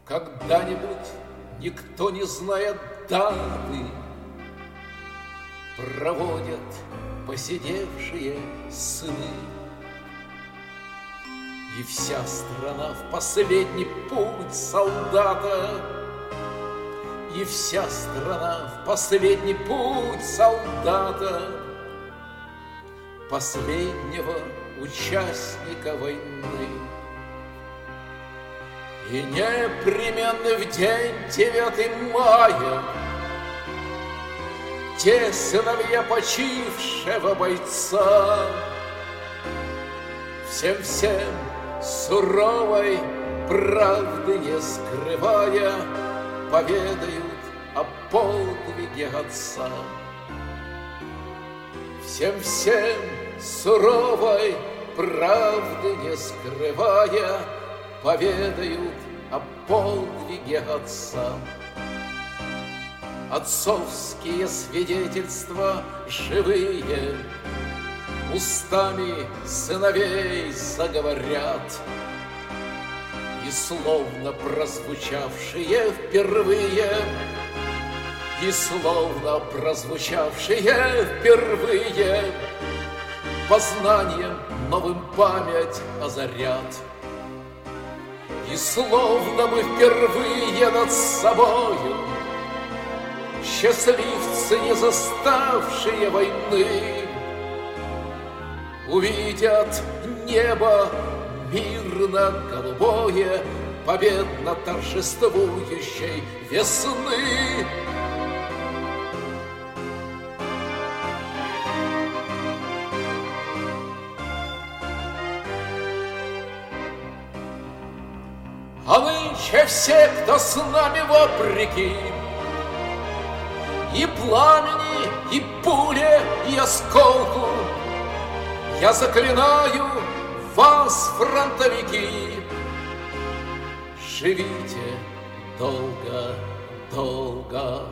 Когда-нибудь, никто не зная даты, проводят поседевшие сны. И вся страна в последний путь солдата, и вся страна в последний путь солдата, последнего участника войны. И непременно в день 9 мая те сыновья почившего бойца всем суровой правды не скрывая поведают о подвиге отца. Всем суровой правды не скрывая поведают о подвиге отца. Отцовские свидетельства живые устами сыновей заговорят, и словно прозвучавшие впервые, и словно прозвучавшие впервые, познанием новым память озарят. И словно бы впервые над собою счастливцы, не заставшие войны, увидят небо мирно-голубое, победно торжествующей весны. А нынче все, кто с нами вопреки, и пламени, и пуле, и осколку, я заклинаю вас, фронтовики, живите долго-долго.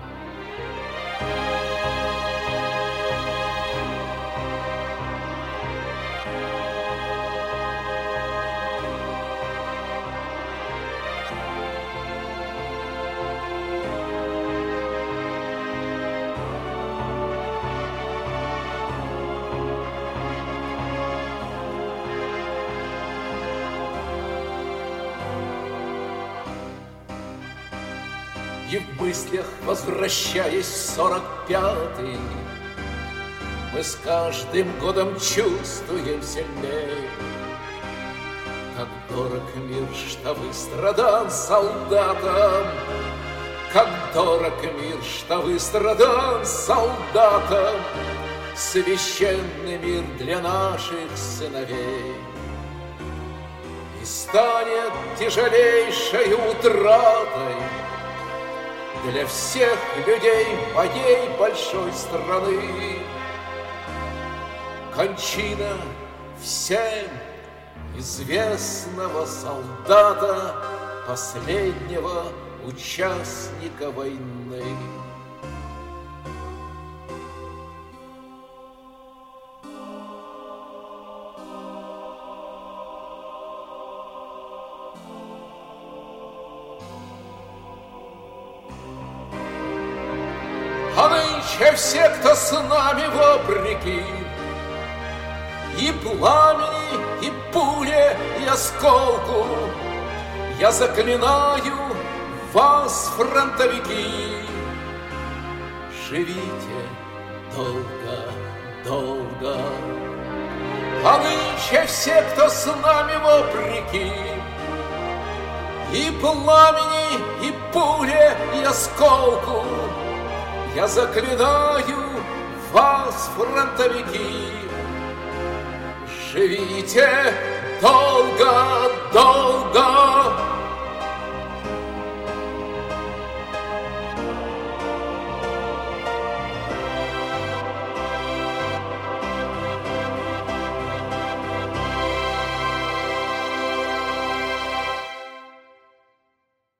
И в мыслях, возвращаясь в 45-й, мы с каждым годом чувствуем сильнее, как дорог мир, что выстрадан солдатам, как дорог мир, что выстрадан солдатам, священный мир для наших сыновей. И станет тяжелейшей утратой для всех людей моей большой страны кончина всем известного солдата, последнего участника войны. А нынче все, кто с нами вопреки, и пламени, и пуле, и осколку, я заклинаю вас, фронтовики, живите долго-долго. А нынче все, кто с нами вопреки, и пламени, и пуле, и осколку, я заклинаю вас, фронтовики, живите долго-долго.